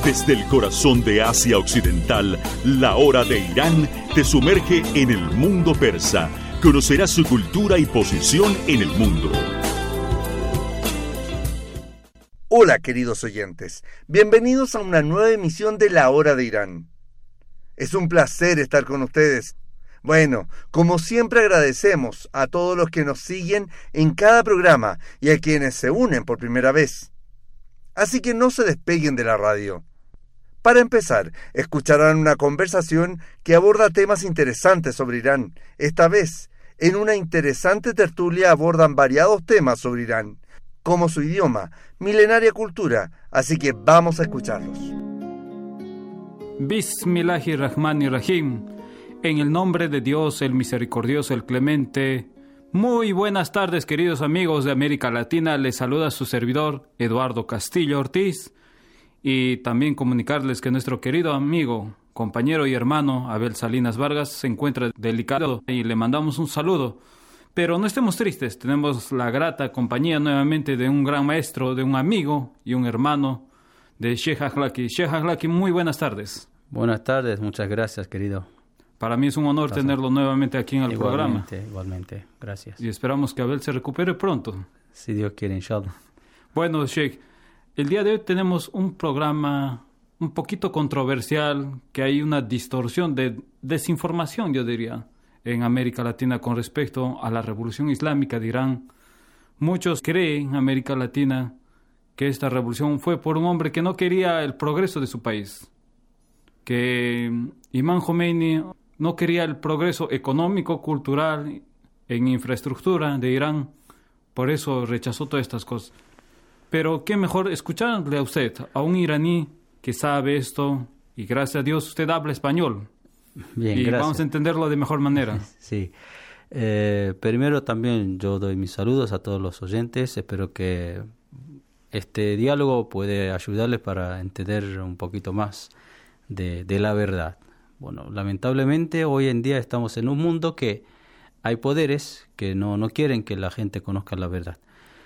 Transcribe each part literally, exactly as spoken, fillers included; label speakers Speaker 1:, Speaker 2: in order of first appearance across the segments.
Speaker 1: Desde el corazón de Asia Occidental, la hora de Irán te sumerge en el mundo persa. Conocerás su cultura y posición en el mundo.
Speaker 2: Hola, queridos oyentes. Bienvenidos a una nueva emisión de La Hora de Irán. Es un placer estar con ustedes. Bueno, como siempre agradecemos a todos los que nos siguen en cada programa y a quienes se unen por primera vez. Así que no se despeguen de la radio. Para empezar, escucharán una conversación que aborda temas interesantes sobre Irán. Esta vez, en una interesante tertulia abordan variados temas sobre Irán, como su idioma, milenaria cultura, así que vamos a escucharlos.
Speaker 3: Bismillahirrahmanirrahim. En el nombre de Dios, el misericordioso, el clemente. Muy buenas tardes, queridos amigos de América Latina. Les saluda su servidor, Eduardo Castillo Ortiz. Y también comunicarles que nuestro querido amigo, compañero y hermano Abel Salinas Vargas se encuentra delicado y le mandamos un saludo. Pero no estemos tristes, tenemos la grata compañía nuevamente de un gran maestro, de un amigo y un hermano de Sheikh Akhlaqi. Sheikh Akhlaqi, muy buenas tardes.
Speaker 4: Buenas tardes, muchas gracias, querido.
Speaker 3: Para mí es un honor
Speaker 4: Gracias.
Speaker 3: tenerlo nuevamente aquí en el
Speaker 4: igualmente,
Speaker 3: programa.
Speaker 4: Igualmente, gracias.
Speaker 3: Y esperamos que Abel se recupere pronto.
Speaker 4: Si Dios quiere, inshallah.
Speaker 3: Bueno, Sheikh, el día de hoy tenemos un programa un poquito controversial, que hay una distorsión de desinformación, yo diría, en América Latina con respecto a la revolución islámica de Irán. Muchos creen en América Latina que esta revolución fue por un hombre que no quería el progreso de su país, que Imam Khomeini no quería el progreso económico, cultural, en infraestructura de Irán, por eso rechazó todas estas cosas. Pero qué mejor escucharle a usted, a un iraní que sabe esto, y gracias a Dios usted habla español.
Speaker 4: Bien,
Speaker 3: y
Speaker 4: gracias.
Speaker 3: vamos a entenderlo de mejor manera.
Speaker 4: Sí. Eh, primero también yo doy mis saludos a todos los oyentes. Espero que este diálogo puede ayudarles para entender un poquito más de, de la verdad. Bueno, lamentablemente hoy en día estamos en un mundo que hay poderes que no, no quieren que la gente conozca la verdad.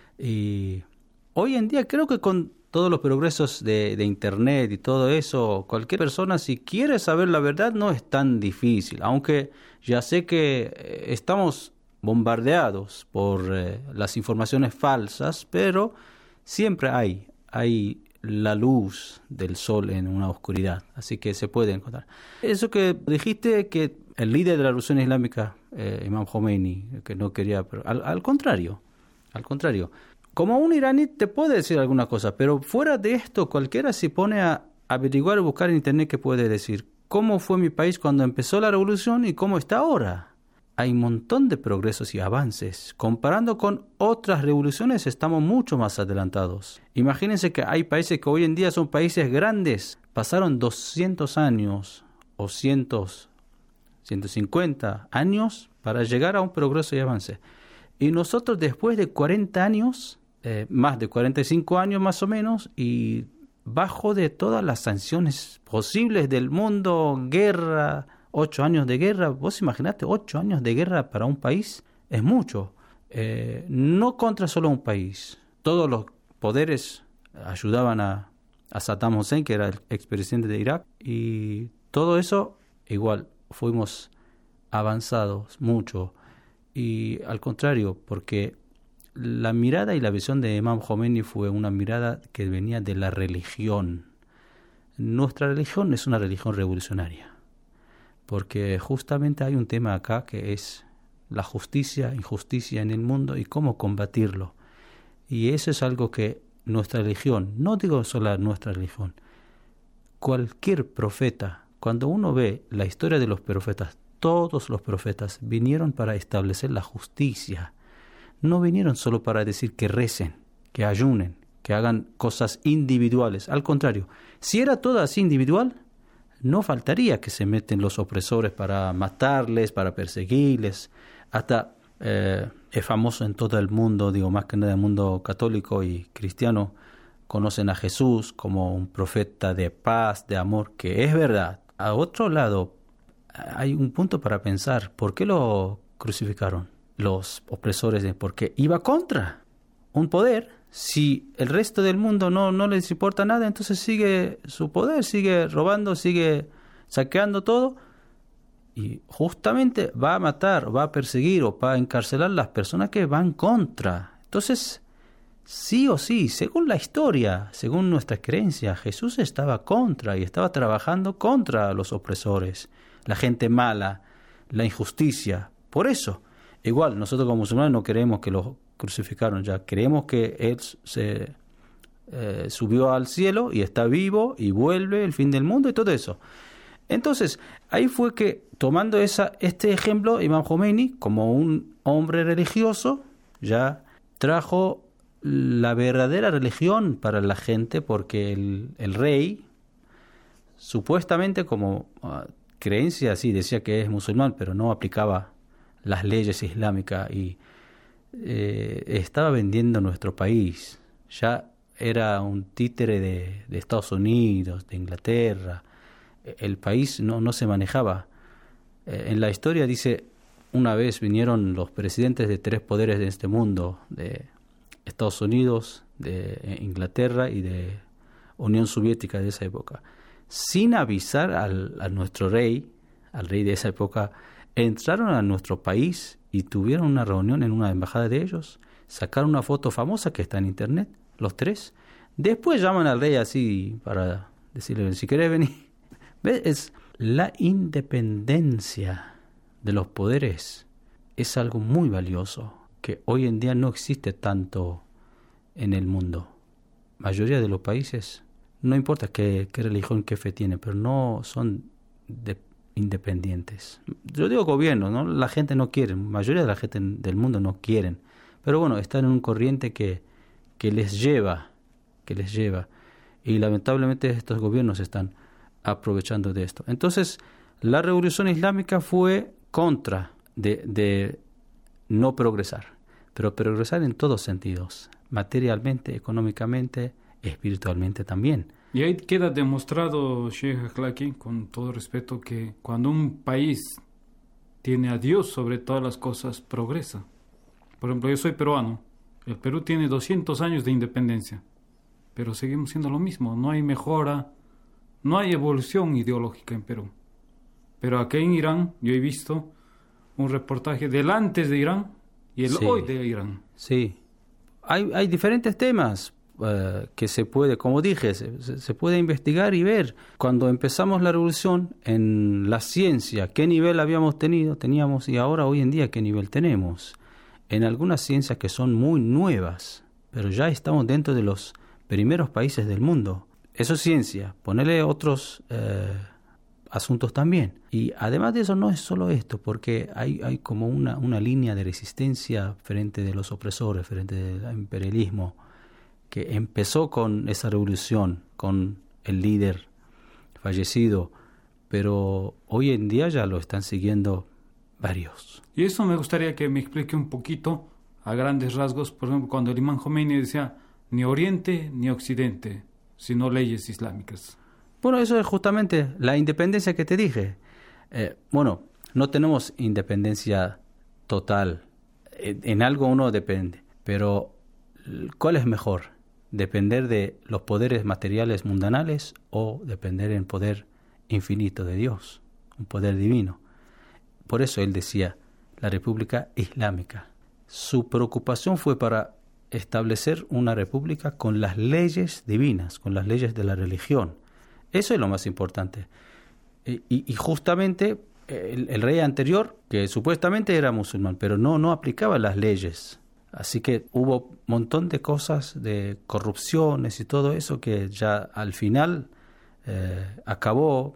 Speaker 4: Y hoy en día creo que con todos los progresos de, de Internet y todo eso, cualquier persona si quiere saber la verdad no es tan difícil, aunque ya sé que eh, estamos bombardeados por eh, las informaciones falsas, pero siempre hay, hay la luz del sol en una oscuridad, así que se puede encontrar. Eso que dijiste, que el líder de la revolución islámica, eh, Imam Khomeini, que no quería, pero al, al contrario, al contrario. Como un iraní te puede decir alguna cosa, pero fuera de esto, cualquiera se pone a averiguar o buscar en internet que puede decir cómo fue mi país cuando empezó la revolución y cómo está ahora. Hay un montón de progresos y avances. Comparando con otras revoluciones, estamos mucho más adelantados. Imagínense que hay países que hoy en día son países grandes. Pasaron doscientos años o ciento, ciento cincuenta años para llegar a un progreso y avance. Y nosotros después de cuarenta años, eh, más de cuarenta y cinco años más o menos, y bajo de todas las sanciones posibles del mundo, guerra, ocho años de guerra, vos imaginate, ocho años de guerra para un país es mucho. Eh, no contra solo un país. Todos los poderes ayudaban a, a Saddam Hussein, que era el expresidente de Irak, y todo eso igual fuimos avanzados mucho. Y al contrario, porque la mirada y la visión de Imam Khomeini fue una mirada que venía de la religión. Nuestra religión es una religión revolucionaria, porque justamente hay un tema acá que es la justicia, injusticia en el mundo y cómo combatirlo. Y eso es algo que nuestra religión, no digo solo nuestra religión, cualquier profeta, cuando uno ve la historia de los profetas, todos los profetas vinieron para establecer la justicia. No vinieron solo para decir que recen, que ayunen, que hagan cosas individuales. Al contrario, si era todo así individual, no faltaría que se meten los opresores para matarles, para perseguirles. Hasta eh, es famoso en todo el mundo, digo más que nada el mundo católico y cristiano, conocen a Jesús como un profeta de paz, de amor, que es verdad. A otro lado, hay un punto para pensar, ¿por qué lo crucificaron los opresores? Porque iba contra un poder Si el resto del mundo no, no les importa nada, entonces sigue su poder, sigue robando, sigue saqueando todo, y justamente va a matar, va a perseguir o va a encarcelar las personas que van contra. Entonces, sí o sí, según la historia, según nuestras creencias, Jesús estaba contra y estaba trabajando contra los opresores, la gente mala, la injusticia. Por eso, igual, nosotros como musulmanes no queremos que los crucificaron ya, creemos que Él se eh, subió al cielo y está vivo y vuelve el fin del mundo y todo eso. Entonces, ahí fue que, tomando esa, este ejemplo, Imam Khomeini, como un hombre religioso, ya trajo la verdadera religión para la gente, porque el, el rey, supuestamente como uh, creencia, sí, decía que es musulmán, pero no aplicaba las leyes islámicas y eh, estaba vendiendo nuestro país. Ya era un títere de, de Estados Unidos, de Inglaterra. El país no, no se manejaba. Eh, en la historia dice, una vez vinieron los presidentes de tres poderes de este mundo, de Estados Unidos, de Inglaterra y de Unión Soviética de esa época, sin avisar al, a nuestro rey, al rey de esa época, entraron a nuestro país y tuvieron una reunión en una embajada de ellos, sacaron una foto famosa que está en internet, los tres. Después llaman al rey así para decirle, si querés venir. ¿Ves? Es la independencia de los poderes es algo muy valioso que hoy en día no existe tanto en el mundo. La mayoría de los países, no importa qué, qué religión, qué fe tiene, pero no son de, independientes. Yo digo gobierno, ¿no? La gente no quiere, la mayoría de la gente del mundo no quieren. Pero bueno, están en un corriente que, que les lleva, que les lleva. Y lamentablemente estos gobiernos están aprovechando de esto. Entonces, la revolución islámica fue contra de, de no progresar, pero progresar en todos sentidos, materialmente, económicamente, espiritualmente también.
Speaker 3: Y ahí queda demostrado, Sheikh Akhlaqi, con todo respeto, que cuando un país tiene a Dios sobre todas las cosas, progresa. Por ejemplo, yo soy peruano. El Perú tiene doscientos años de independencia, pero seguimos siendo lo mismo. No hay mejora, no hay evolución ideológica en Perú. Pero aquí en Irán, yo he visto un reportaje del antes de Irán y el sí. hoy de Irán.
Speaker 4: Sí. Hay, hay diferentes temas uh, que se puede, como dije, se, se puede investigar y ver. Cuando empezamos la revolución en la ciencia, qué nivel habíamos tenido, teníamos, y ahora hoy en día qué nivel tenemos. En algunas ciencias que son muy nuevas, pero ya estamos dentro de los primeros países del mundo. Eso es ciencia. Ponerle otros eh, asuntos también. Y además de eso no es solo esto, porque hay, hay como una, una línea de resistencia frente de los opresores, frente del imperialismo, que empezó con esa revolución, con el líder fallecido, pero hoy en día ya lo están siguiendo varios.
Speaker 3: Y eso me gustaría que me explique un poquito a grandes rasgos, por ejemplo, cuando el Imam Khomeini decía ni Oriente ni Occidente, sino leyes islámicas.
Speaker 4: Bueno, eso es justamente la independencia que te dije. Eh, bueno, no tenemos independencia total. En, en algo uno depende, pero ¿cuál es mejor? ¿Depender de los poderes materiales mundanales o depender del poder infinito de Dios, un poder divino? Por eso él decía, la República Islámica. Su preocupación fue para establecer una república con las leyes divinas, con las leyes de la religión. Eso es lo más importante. Y, y, y justamente el, el rey anterior, que supuestamente era musulmán, pero no, no aplicaba las leyes. Así que hubo un montón de cosas, de corrupciones y todo eso, que ya al final eh, acabó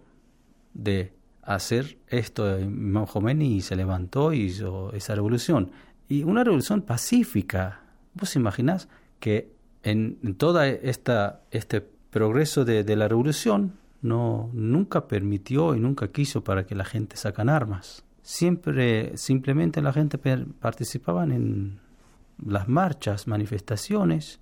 Speaker 4: de hacer esto Imam Khomeini y se levantó y hizo esa revolución. Y una revolución pacífica. ¿Vos imaginás que en, en toda esta este progreso de, de la revolución no nunca permitió y nunca quiso para que la gente sacan armas? Siempre, simplemente la gente per, participaban en las marchas, manifestaciones,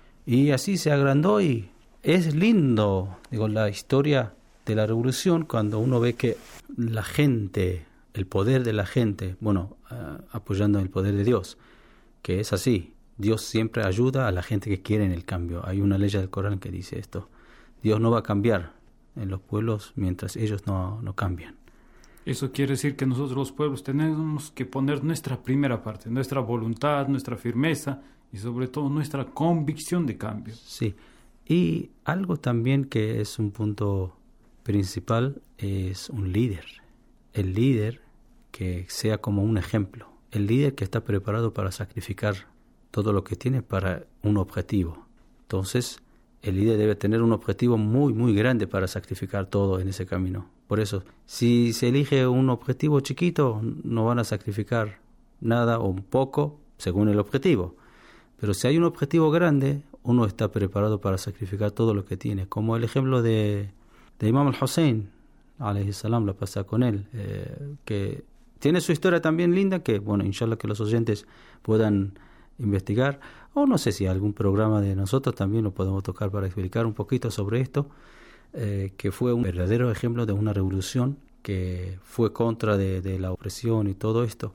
Speaker 4: y así se agrandó. Y es lindo, digo, la historia de la revolución cuando uno ve que la gente, el poder de la gente, bueno, uh, apoyando el poder de Dios, que es así. Dios siempre ayuda a la gente que quiere en el cambio. Hay una ley del Corán que dice esto. Dios no va a cambiar en los pueblos mientras ellos no, no cambian.
Speaker 3: Eso quiere decir que nosotros los pueblos tenemos que poner nuestra primera parte, nuestra voluntad, nuestra firmeza y sobre todo nuestra convicción de cambio.
Speaker 4: Sí, y algo también que es un punto principal es un líder. El líder que sea como un ejemplo. El líder que está preparado para sacrificar todo lo que tiene para un objetivo. Entonces, el líder debe tener un objetivo muy, muy grande para sacrificar todo en ese camino. Por eso, si se elige un objetivo chiquito, no van a sacrificar nada o un poco según el objetivo. Pero si hay un objetivo grande, uno está preparado para sacrificar todo lo que tiene. Como el ejemplo de, de Imam al-Hussein, alayhi salam, la pasa con él, eh, que tiene su historia también linda, que, bueno, inshallah que los oyentes puedan investigar, o no sé si algún programa de nosotros también lo podemos tocar para explicar un poquito sobre esto, eh, que fue un verdadero ejemplo de una revolución que fue contra de, de la opresión y todo esto,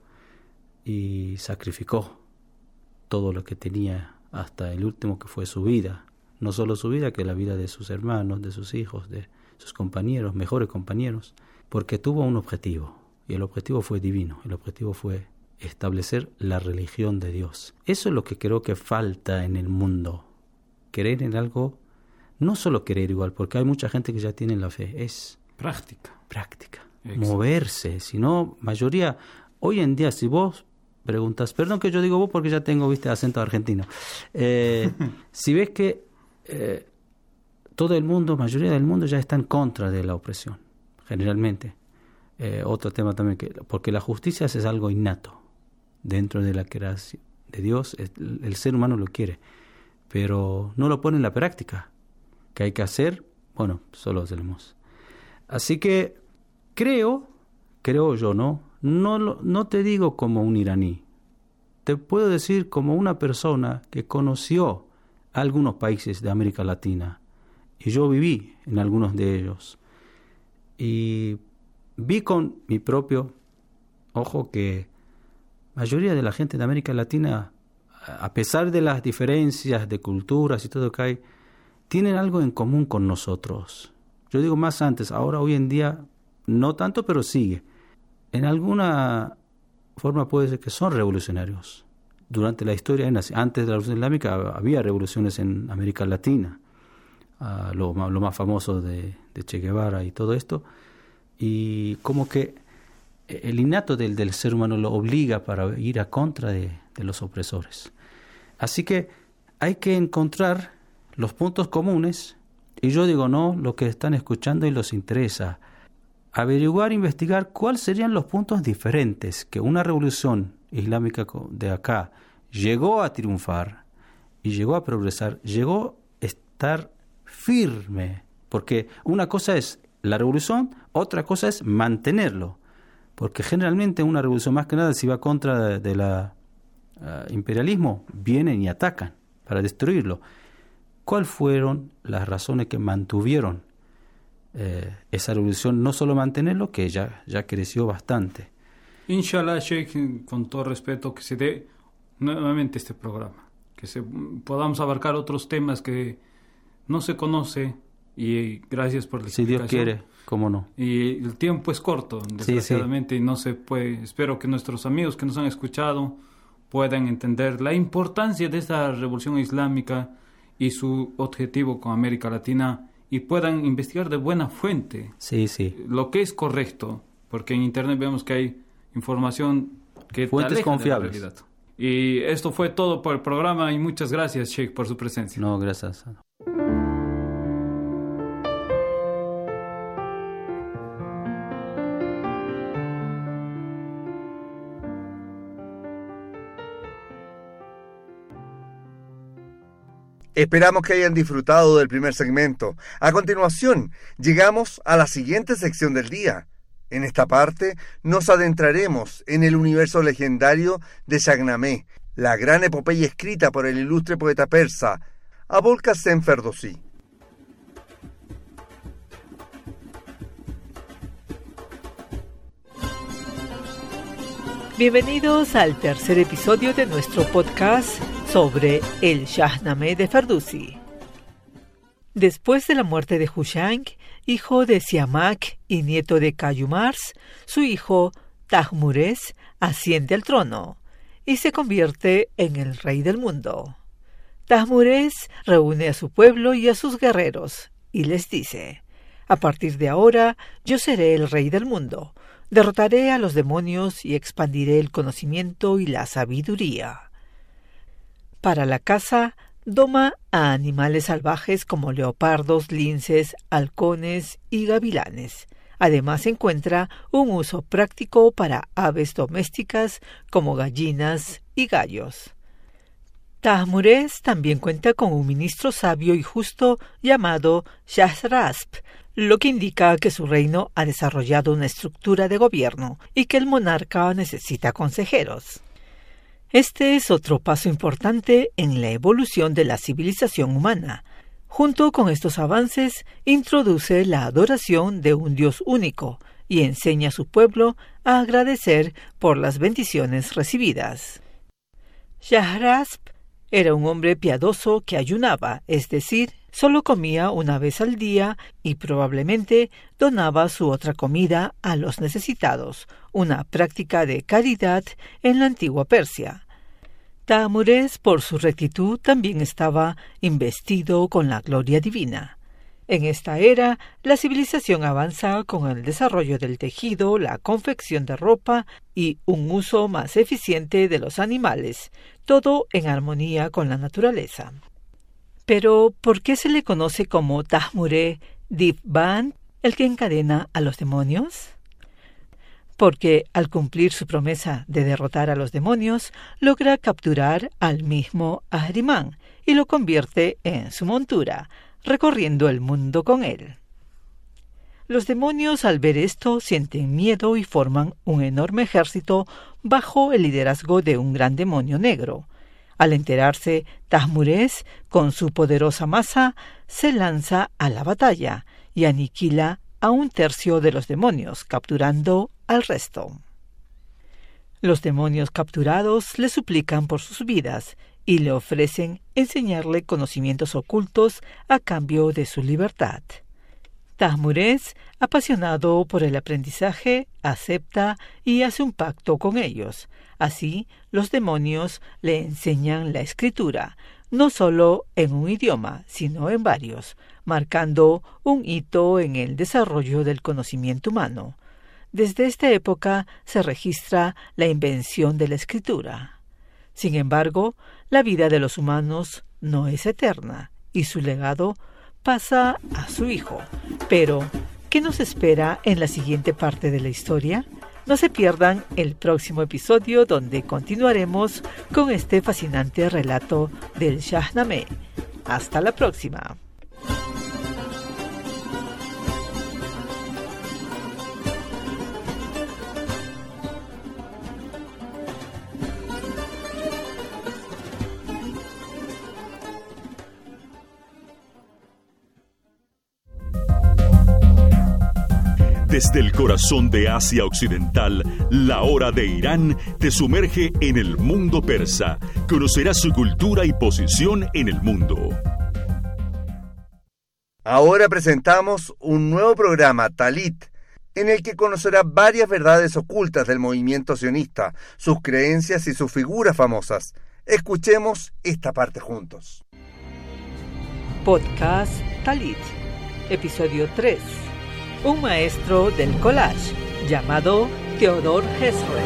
Speaker 4: y sacrificó todo lo que tenía hasta el último, que fue su vida, no solo su vida, que la vida de sus hermanos, de sus hijos, de sus compañeros, mejores compañeros, porque tuvo un objetivo, y el objetivo fue divino, el objetivo fue establecer la religión de Dios. Eso es lo que creo que falta en el mundo. Creer en algo, no solo creer igual, porque hay mucha gente que ya tiene la fe, es
Speaker 3: práctica.
Speaker 4: Práctica.
Speaker 3: Exacto.
Speaker 4: Moverse, si no, mayoría, hoy en día si vos preguntas, perdón que yo digo vos porque ya tengo, viste, acento argentino, eh, si ves que eh, todo el mundo, mayoría del mundo ya está en contra de la opresión, generalmente. Eh, otro tema también, que porque la justicia es algo innato dentro de la creación de Dios, el, el ser humano lo quiere, pero no lo pone en la práctica. ¿Qué hay que hacer? Bueno, solo hacemos. Así que creo, creo yo, ¿no? No, no te digo como un iraní, te puedo decir como una persona que conoció algunos países de América Latina, y yo viví en algunos de ellos, y vi con mi propio ojo que la mayoría de la gente de América Latina, a pesar de las diferencias de culturas y todo lo que hay, tienen algo en común con nosotros. Yo digo más antes, ahora hoy en día no tanto, pero sigue. En alguna forma puede ser que son revolucionarios. Durante la historia, antes de la Revolución Islámica, había revoluciones en América Latina. Uh, lo, lo más famoso de, de Che Guevara y todo esto. Y como que el innato del, del ser humano lo obliga para ir a contra de, de los opresores. Así que hay que encontrar los puntos comunes, y yo digo no, lo que están escuchando y los interesa, averiguar, investigar cuáles serían los puntos diferentes que una revolución islámica de acá llegó a triunfar y llegó a progresar, llegó a estar firme, porque una cosa es la revolución, otra cosa es mantenerlo, porque generalmente una revolución, más que nada, si va contra de, de la uh, imperialismo, vienen y atacan para destruirlo. ¿Cuáles fueron las razones que mantuvieron eh, esa revolución? No solo mantenerlo, que ya, ya creció bastante.
Speaker 3: Inshallah, Sheikh, con todo respeto, que se dé nuevamente este programa, que se podamos abarcar otros temas que no se conoce, y gracias por la
Speaker 4: explicación. Si Dios quiere, cómo no.
Speaker 3: Y el tiempo es corto, desgraciadamente, sí, sí. Y no se puede. Espero que nuestros amigos que nos han escuchado puedan entender la importancia de esta revolución islámica y su objetivo con América Latina, y puedan investigar de buena fuente
Speaker 4: sí, sí.
Speaker 3: lo que es correcto, porque en internet vemos que hay información que
Speaker 4: fuentes confiables.
Speaker 3: De la realidad. Y esto fue todo por el programa, y muchas gracias, Sheikh, por su presencia.
Speaker 4: No, gracias.
Speaker 2: Esperamos que hayan disfrutado del primer segmento. A continuación, llegamos a la siguiente sección del día. En esta parte, nos adentraremos en el universo legendario de Shahnameh, la gran epopeya escrita por el ilustre poeta persa Abul Qasim Ferdowsi.
Speaker 5: Bienvenidos al tercer episodio de nuestro podcast sobre el Shahnameh de Ferdowsi. Después de la muerte de Hushang, hijo de Siamak y nieto de Kayumars, su hijo Tahmures asciende al trono y se convierte en el rey del mundo. Tahmures reúne a su pueblo y a sus guerreros y les dice: a partir de ahora yo seré el rey del mundo, derrotaré a los demonios y expandiré el conocimiento y la sabiduría. Para la caza, doma a animales salvajes como leopardos, linces, halcones y gavilanes. Además encuentra un uso práctico para aves domésticas como gallinas y gallos. Tahmures también cuenta con un ministro sabio y justo llamado Shasrasp, lo que indica que su reino ha desarrollado una estructura de gobierno y que el monarca necesita consejeros. Este es otro paso importante en la evolución de la civilización humana. Junto con estos avances, introduce la adoración de un Dios único y enseña a su pueblo a agradecer por las bendiciones recibidas. Shasrasp era un hombre piadoso que ayunaba, es decir, solo comía una vez al día y probablemente donaba su otra comida a los necesitados, una práctica de caridad en la antigua Persia. Tahmures, por su rectitud, también estaba investido con la gloria divina. En esta era, la civilización avanza con el desarrollo del tejido, la confección de ropa y un uso más eficiente de los animales, todo en armonía con la naturaleza. Pero, ¿por qué se le conoce como Tahmure Divban, el que encadena a los demonios? Porque, al cumplir su promesa de derrotar a los demonios, logra capturar al mismo Ahriman y lo convierte en su montura, recorriendo el mundo con él. Los demonios, al ver esto, sienten miedo y forman un enorme ejército bajo el liderazgo de un gran demonio negro. Al enterarse, Tahmures, con su poderosa masa, se lanza a la batalla y aniquila a un tercio de los demonios, capturando al resto. Los demonios capturados le suplican por sus vidas y le ofrecen enseñarle conocimientos ocultos a cambio de su libertad. Tahmures, apasionado por el aprendizaje, acepta y hace un pacto con ellos. Así, los demonios le enseñan la escritura, no solo en un idioma, sino en varios, marcando un hito en el desarrollo del conocimiento humano. Desde esta época se registra la invención de la escritura. Sin embargo, la vida de los humanos no es eterna y su legado pasa a su hijo. Pero, ¿qué nos espera en la siguiente parte de la historia? No se pierdan el próximo episodio donde continuaremos con este fascinante relato del Shahnameh. Hasta la próxima.
Speaker 1: Desde el corazón de Asia Occidental, la hora de Irán te sumerge en el mundo persa. Conocerás su cultura y posición en el mundo.
Speaker 2: Ahora presentamos un nuevo programa, Talit, en el que conocerá varias verdades ocultas del movimiento sionista, sus creencias y sus figuras famosas. Escuchemos esta parte juntos.
Speaker 5: Podcast Talit, episodio tres. Un maestro del collage llamado Theodore Herzl.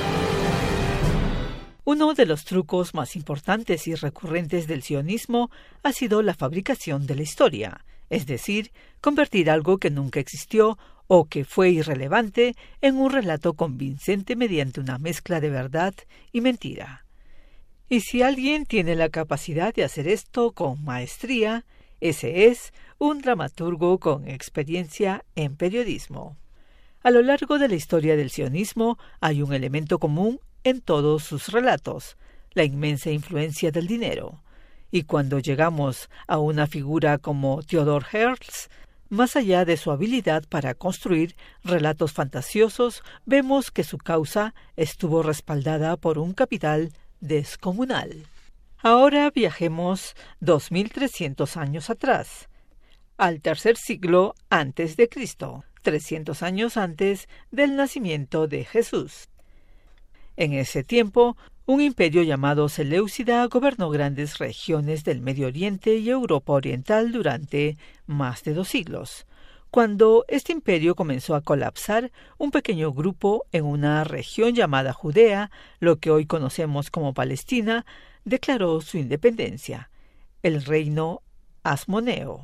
Speaker 5: Uno de los trucos más importantes y recurrentes del sionismo ha sido la fabricación de la historia, es decir, convertir algo que nunca existió o que fue irrelevante en un relato convincente mediante una mezcla de verdad y mentira. Y si alguien tiene la capacidad de hacer esto con maestría, ese es un dramaturgo con experiencia en periodismo. A lo largo de la historia del sionismo hay un elemento común en todos sus relatos, la inmensa influencia del dinero. Y cuando llegamos a una figura como Theodore Herzl, más allá de su habilidad para construir relatos fantasiosos, vemos que su causa estuvo respaldada por un capital descomunal. Ahora viajemos dos mil trescientos años atrás, al tercer siglo antes de Cristo, trescientos años antes del nacimiento de Jesús. En ese tiempo, un imperio llamado Seleucida gobernó grandes regiones del Medio Oriente y Europa Oriental durante más de dos siglos. Cuando este imperio comenzó a colapsar, un pequeño grupo en una región llamada Judea, lo que hoy conocemos como Palestina, declaró su independencia, el reino Asmoneo.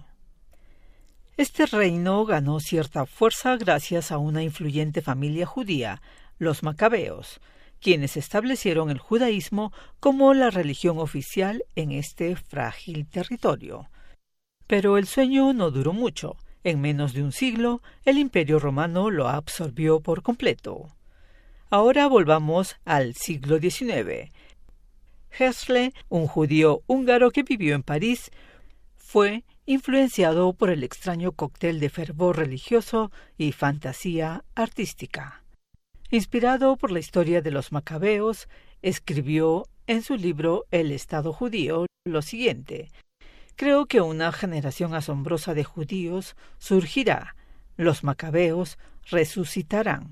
Speaker 5: Este reino ganó cierta fuerza gracias a una influyente familia judía, los Macabeos, quienes establecieron el judaísmo como la religión oficial en este frágil territorio. Pero el sueño no duró mucho. En menos de un siglo, el Imperio Romano lo absorbió por completo. Ahora volvamos al siglo diecinueve. Herzl, un judío húngaro que vivió en París, fue influenciado por el extraño cóctel de fervor religioso y fantasía artística. Inspirado por la historia de los macabeos, escribió en su libro El Estado judío lo siguiente: creo que una generación asombrosa de judíos surgirá. Los macabeos resucitarán.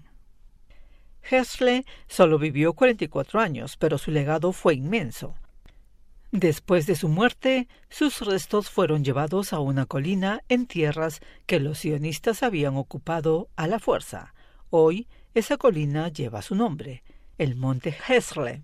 Speaker 5: Herzl solo vivió cuarenta y cuatro años, pero su legado fue inmenso. Después de su muerte, sus restos fueron llevados a una colina en tierras que los sionistas habían ocupado a la fuerza. Hoy, esa colina lleva su nombre, el Monte Herzl.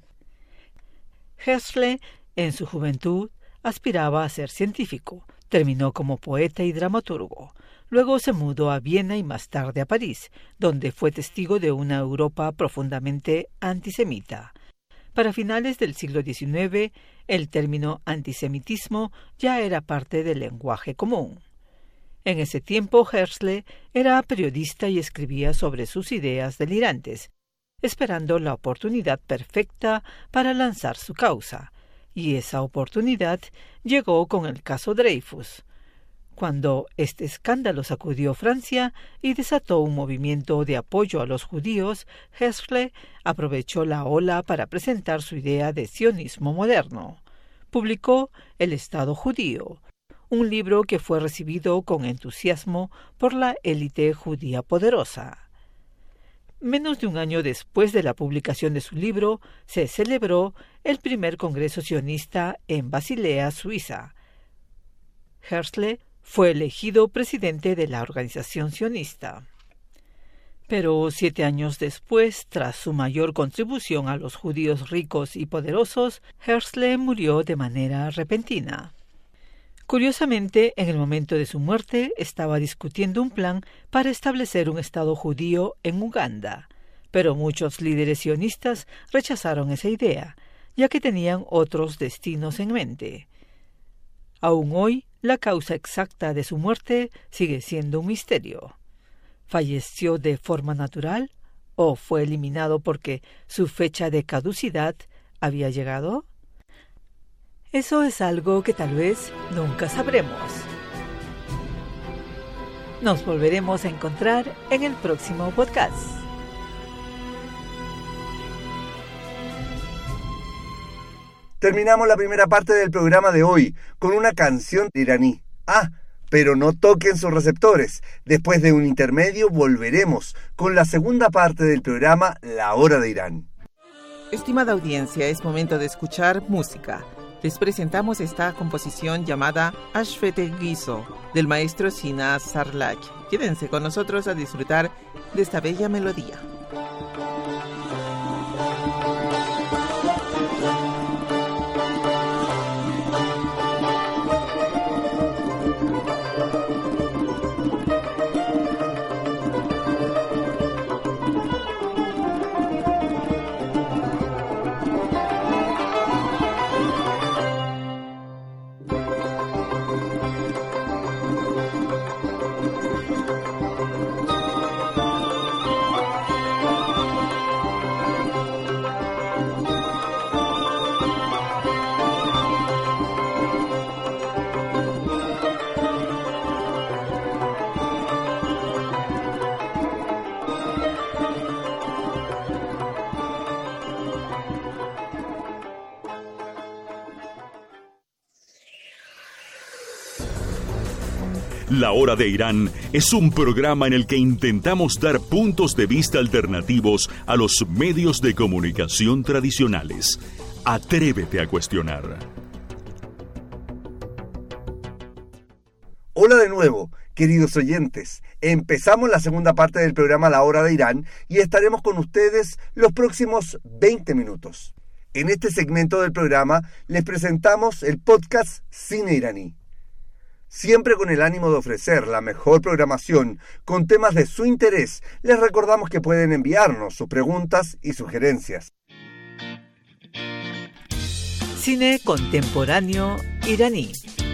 Speaker 5: Herzl, en su juventud, aspiraba a ser científico. Terminó como poeta y dramaturgo. Luego se mudó a Viena y más tarde a París, donde fue testigo de una Europa profundamente antisemita. Para finales del siglo diecinueve, el término antisemitismo ya era parte del lenguaje común. En ese tiempo, Herzl era periodista y escribía sobre sus ideas delirantes, esperando la oportunidad perfecta para lanzar su causa. Y esa oportunidad llegó con el caso Dreyfus, cuando este escándalo sacudió Francia y desató un movimiento de apoyo a los judíos. Herzl aprovechó la ola para presentar su idea de sionismo moderno. Publicó El Estado judío, un libro que fue recibido con entusiasmo por la élite judía poderosa. Menos de un año después de la publicación de su libro, se celebró el primer Congreso Sionista en Basilea, Suiza. Herzl fue elegido presidente de la organización sionista. Pero siete años después, tras su mayor contribución a los judíos ricos y poderosos, Herzl murió de manera repentina. Curiosamente, en el momento de su muerte, estaba discutiendo un plan para establecer un Estado judío en Uganda, pero muchos líderes sionistas rechazaron esa idea, ya que tenían otros destinos en mente. Aún hoy, la causa exacta de su muerte sigue siendo un misterio. ¿Falleció de forma natural o fue eliminado porque su fecha de caducidad había llegado? Eso es algo que tal vez nunca sabremos. Nos volveremos a encontrar en el próximo podcast.
Speaker 2: Terminamos la primera parte del programa de hoy con una canción iraní. Ah, pero no toquen sus receptores. Después de un intermedio volveremos con la segunda parte del programa La Hora de Irán.
Speaker 6: Estimada audiencia, es momento de escuchar música. Les presentamos esta composición llamada Ashfete Gizo, del maestro Sina Sarlach. Quédense con nosotros a disfrutar de esta bella melodía.
Speaker 1: La Hora de Irán es un programa en el que intentamos dar puntos de vista alternativos a los medios de comunicación tradicionales. Atrévete a cuestionar.
Speaker 2: Hola de nuevo, queridos oyentes. Empezamos la segunda parte del programa La Hora de Irán y estaremos con ustedes los próximos veinte minutos. En este segmento del programa les presentamos el podcast Cine Iraní. Siempre con el ánimo de ofrecer la mejor programación con temas de su interés, les recordamos que pueden enviarnos sus preguntas y sugerencias.
Speaker 5: Cine contemporáneo iraní.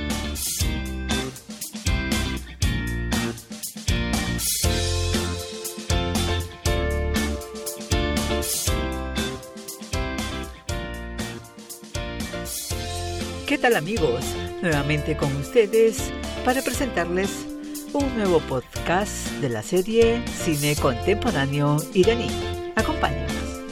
Speaker 5: ¿Qué tal, amigos? Nuevamente con ustedes para presentarles un nuevo podcast de la serie Cine Contemporáneo Iraní. Acompáñenos.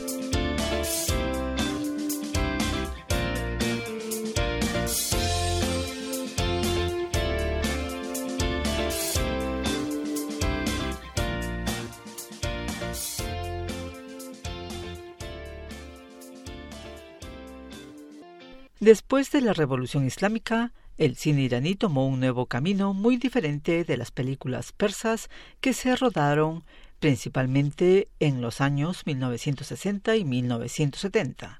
Speaker 5: Después de la Revolución Islámica, el cine iraní tomó un nuevo camino muy diferente de las películas persas que se rodaron principalmente en los años mil novecientos sesenta y mil novecientos setenta.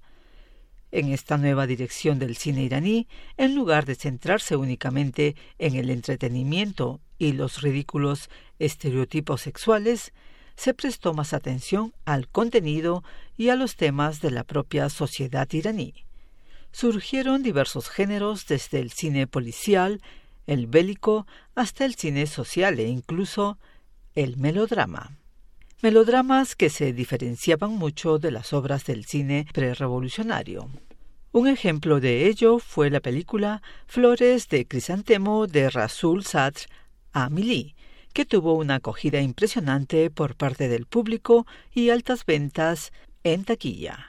Speaker 5: En esta nueva dirección del cine iraní, en lugar de centrarse únicamente en el entretenimiento y los ridículos estereotipos sexuales, se prestó más atención al contenido y a los temas de la propia sociedad iraní. Surgieron diversos géneros desde el cine policial, el bélico, hasta el cine social e incluso el melodrama. Melodramas que se diferenciaban mucho de las obras del cine prerevolucionario. Un ejemplo de ello fue la película Flores de Crisantemo de Rasul Sadr Amili, que tuvo una acogida impresionante por parte del público y altas ventas en taquilla.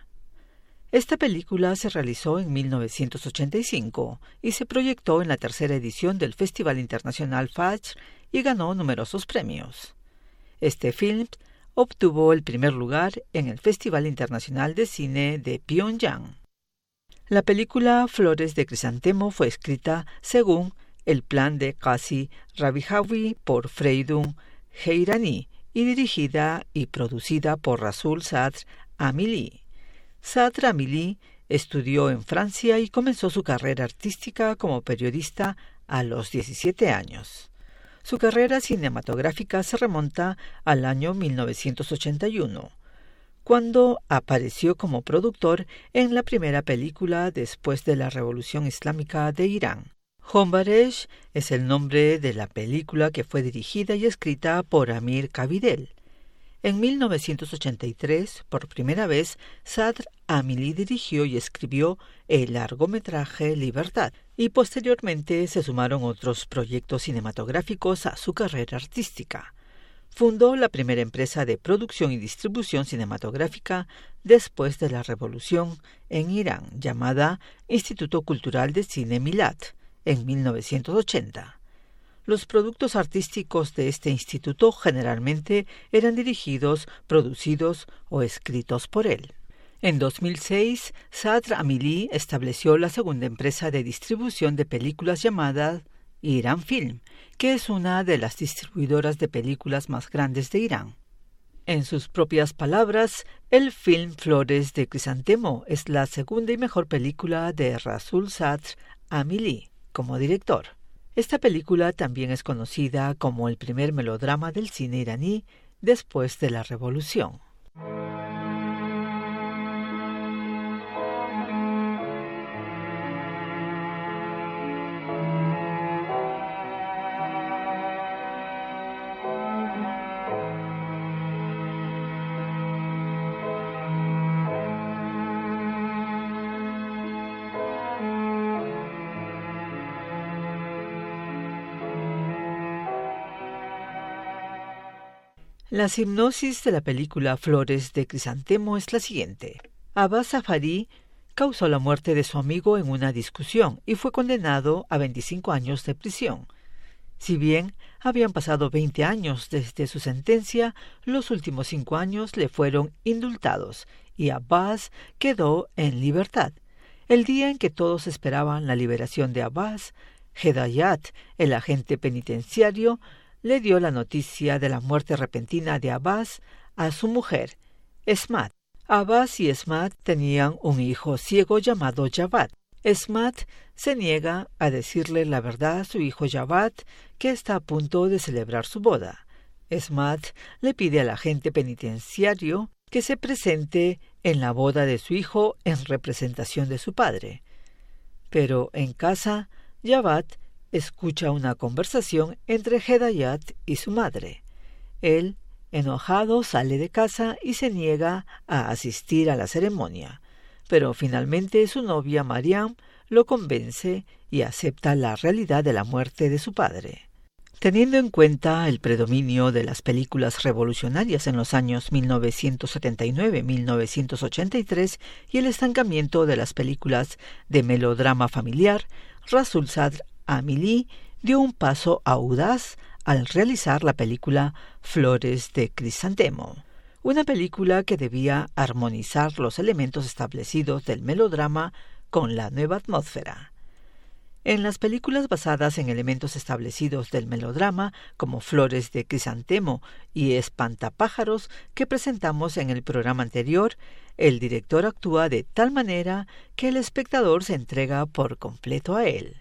Speaker 5: Esta película se realizó en mil novecientos ochenta y cinco y se proyectó en la tercera edición del Festival Internacional Fajr y ganó numerosos premios. Este film obtuvo el primer lugar en el Festival Internacional de Cine de Pyongyang. La película Flores de Crisantemo fue escrita según el plan de Qazi Rabijawi por Freydun Heirani y dirigida y producida por Rasul Sadr Amili. Sadr Amili estudió en Francia y comenzó su carrera artística como periodista a los diecisiete años. Su carrera cinematográfica se remonta al año mil novecientos ochenta y uno, cuando apareció como productor en la primera película después de la Revolución Islámica de Irán. Hombaresh es el nombre de la película que fue dirigida y escrita por Amir Kabidel. En mil novecientos ochenta y tres, por primera vez, Sadr Amili dirigió y escribió el largometraje Libertad, y posteriormente se sumaron otros proyectos cinematográficos a su carrera artística. Fundó la primera empresa de producción y distribución cinematográfica después de la revolución en Irán, llamada Instituto Cultural de Cine Milad, en mil novecientos ochenta. Los productos artísticos de este instituto generalmente eran dirigidos, producidos o escritos por él. En dos mil seis, Sadr Amili estableció la segunda empresa de distribución de películas llamada Irán Film, que es una de las distribuidoras de películas más grandes de Irán. En sus propias palabras, el film Flores de Crisantemo es la segunda y mejor película de Rasul Sadr Amili como director. Esta película también es conocida como el primer melodrama del cine iraní después de la revolución. La hipnosis de la película Flores de Crisantemo es la siguiente. Abbas Zafari causó la muerte de su amigo en una discusión y fue condenado a veinticinco años de prisión. Si bien habían pasado veinte años desde su sentencia, los últimos cinco años le fueron indultados y Abbas quedó en libertad. El día en que todos esperaban la liberación de Abbas, Hedayat, el agente penitenciario, le dio la noticia de la muerte repentina de Abbas a su mujer, Esmat. Abbas y Esmat tenían un hijo ciego llamado Javad. Esmat se niega a decirle la verdad a su hijo Javad, que está a punto de celebrar su boda. Esmat le pide al agente penitenciario que se presente en la boda de su hijo en representación de su padre. Pero en casa, Javad escucha una conversación entre Hedayat y su madre. Él, enojado, sale de casa y se niega a asistir a la ceremonia. Pero finalmente su novia Mariam lo convence y acepta la realidad de la muerte de su padre. Teniendo en cuenta el predominio de las películas revolucionarias en los años mil novecientos setenta y nueve a mil novecientos ochenta y tres y el estancamiento de las películas de melodrama familiar, Rasul Sadr Amili dio un paso audaz al realizar la película Flores de Crisantemo, una película que debía armonizar los elementos establecidos del melodrama con la nueva atmósfera. En las películas basadas en elementos establecidos del melodrama, como Flores de Crisantemo y Espantapájaros, que presentamos en el programa anterior, el director actúa de tal manera que el espectador se entrega por completo a él.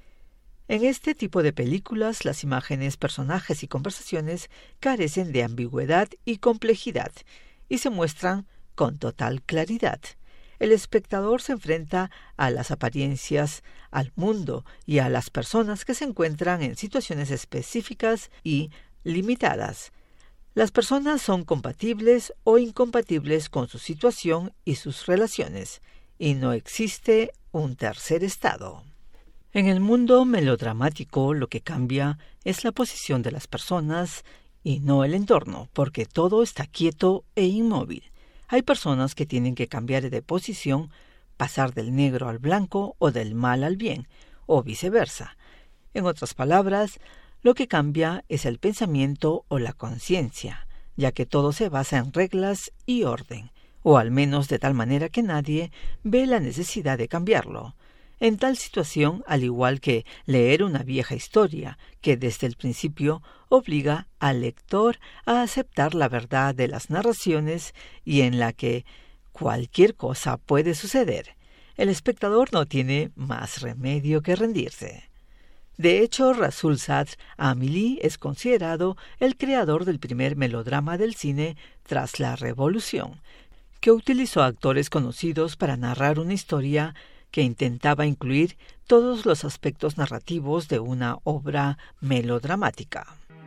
Speaker 5: En este tipo de películas, las imágenes, personajes y conversaciones carecen de ambigüedad y complejidad y se muestran con total claridad. El espectador se enfrenta a las apariencias, al mundo y a las personas que se encuentran en situaciones específicas y limitadas. Las personas son compatibles o incompatibles con su situación y sus relaciones, y no existe un tercer estado. En el mundo melodramático, lo que cambia es la posición de las personas y no el entorno, porque todo está quieto e inmóvil. Hay personas que tienen que cambiar de posición, pasar del negro al blanco o del mal al bien, o viceversa. En otras palabras, lo que cambia es el pensamiento o la conciencia, ya que todo se basa en reglas y orden, o al menos de tal manera que nadie ve la necesidad de cambiarlo. En tal situación, al igual que leer una vieja historia, que desde el principio obliga al lector a aceptar la verdad de las narraciones y en la que cualquier cosa puede suceder, el espectador no tiene más remedio que rendirse. De hecho, Rasul Sadr Amili es considerado el creador del primer melodrama del cine tras la Revolución, que utilizó actores conocidos para narrar una historia que intentaba incluir todos los aspectos narrativos de una obra melodramática.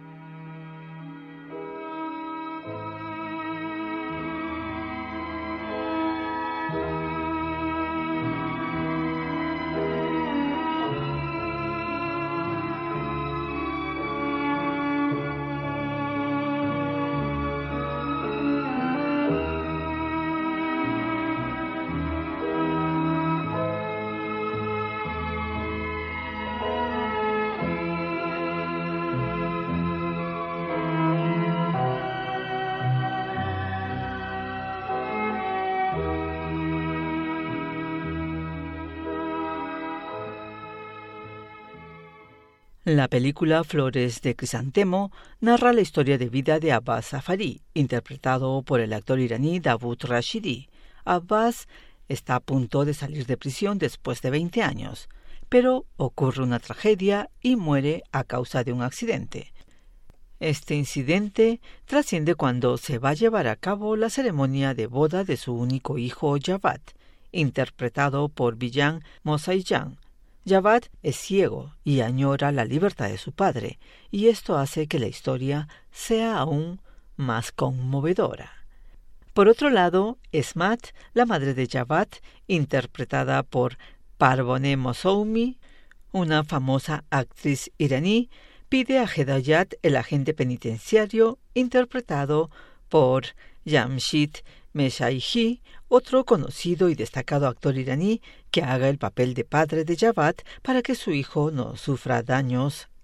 Speaker 5: La película Flores de Crisantemo narra la historia de vida de Abbas Zafari, interpretado por el actor iraní Davud Rashidi. Abbas está a punto de salir de prisión después de veinte años, pero ocurre una tragedia y muere a causa de un accidente. Este incidente trasciende cuando se va a llevar a cabo la ceremonia de boda de su único hijo Javad, interpretado por Bijan Mosaïjan. Javad es ciego y añora la libertad de su padre, y esto hace que la historia sea aún más conmovedora. Por otro lado, Esmat, la madre de Javad, interpretada por Parvoneh Moussoumi, una famosa actriz iraní, pide a Hedayat, el agente penitenciario, interpretado por Jamshid Meshayhi, otro conocido y destacado actor iraní, que haga el papel de padre de Javad para que su hijo no sufra daños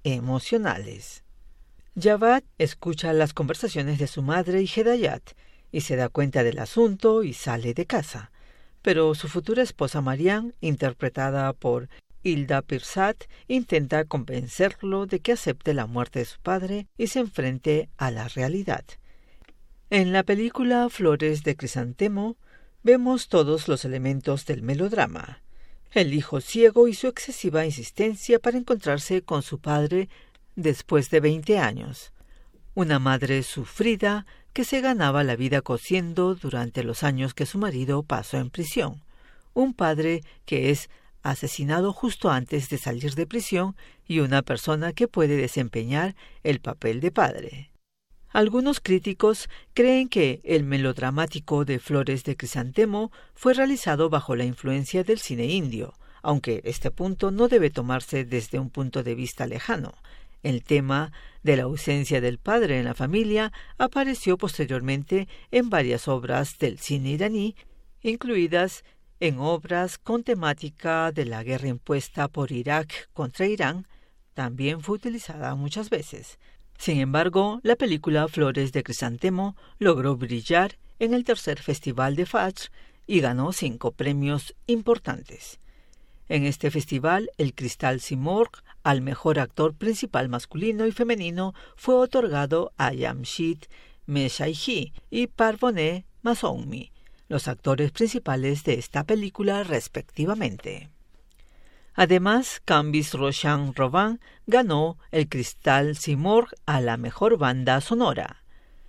Speaker 5: emocionales. Javad escucha las conversaciones de su madre y Hedayat y se da cuenta del asunto y sale de casa. Pero su futura esposa Mariam, interpretada por Hilda Pirsat, intenta convencerlo de que acepte la muerte de su padre y se enfrente a la realidad. En la película Flores de Crisantemo vemos todos los elementos del melodrama. El hijo ciego y su excesiva insistencia para encontrarse con su padre después de veinte años. Una madre sufrida que se ganaba la vida cosiendo durante los años que su marido pasó en prisión. Un padre que es asesinado justo antes de salir de prisión y una persona que puede desempeñar el papel de padre. Algunos críticos creen que el melodramático de Flores de Crisantemo fue realizado bajo la influencia del cine indio, aunque este punto no debe tomarse desde un punto de vista lejano. El tema de la ausencia del padre en la familia apareció posteriormente en varias obras del cine iraní, incluidas en obras con temática de la guerra impuesta por Irak contra Irán. También fue utilizada muchas veces. Sin embargo, la película Flores de Crisantemo logró brillar en el tercer Festival de Fajr y ganó cinco premios importantes. En este festival, el Cristal Simorgh al mejor actor principal masculino y femenino fue otorgado a Jamshid Meshayhi y Parvoneh Masoumi, los actores principales de esta película respectivamente. Además, Canbice Roshan Rovan ganó el Cristal Simorgh a la mejor banda sonora.